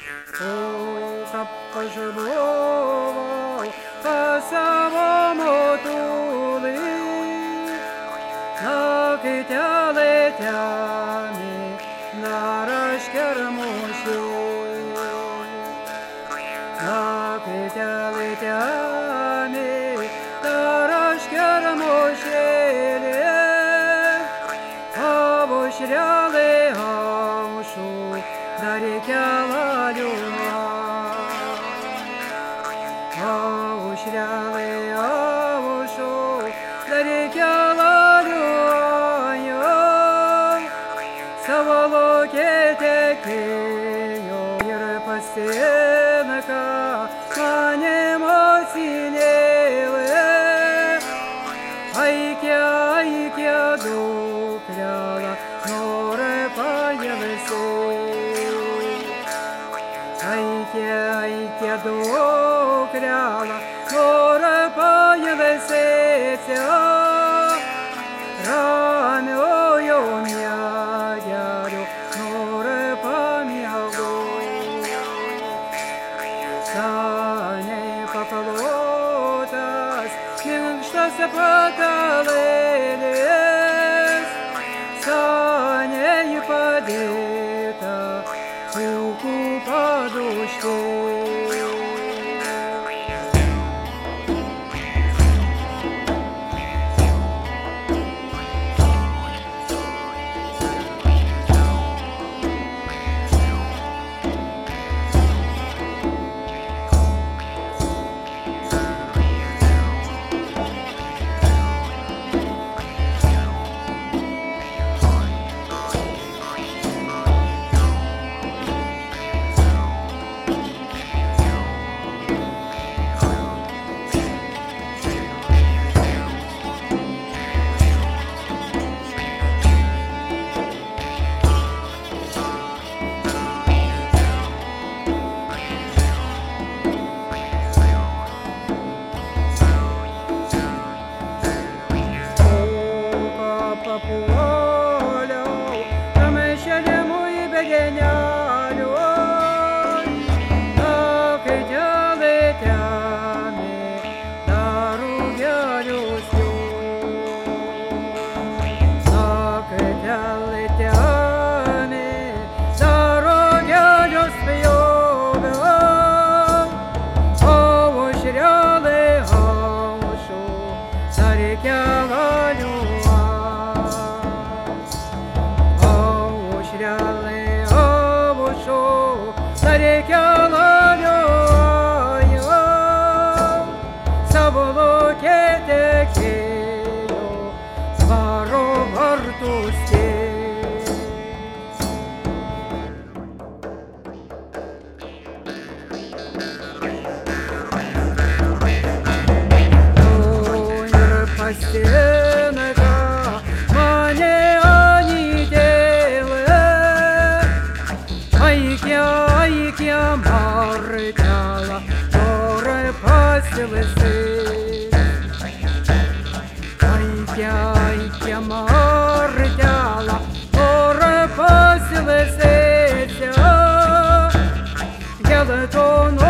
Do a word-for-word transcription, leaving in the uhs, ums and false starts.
Ой, как пожаловал по самому тули, на китя летями на рашкермуши, на китя летями на рашкермуши, обушряли гаушу на рекя Аушряли аушу на рекя Ладюню, Саволоке текею, Ерпастенка, манемо синелы, Айке, айке дукряла, норе паелысы. Айке, айке дукряла, норе паелысы, рамёю мядярю, норе памягу. Саней поколотас, миншта сапаталелес, саней падета, пылку подушки. Стенка, мане они делы, айке, айке мартяла, море пастилысы. Айке, айке мартяла, море пастилысы. Дело то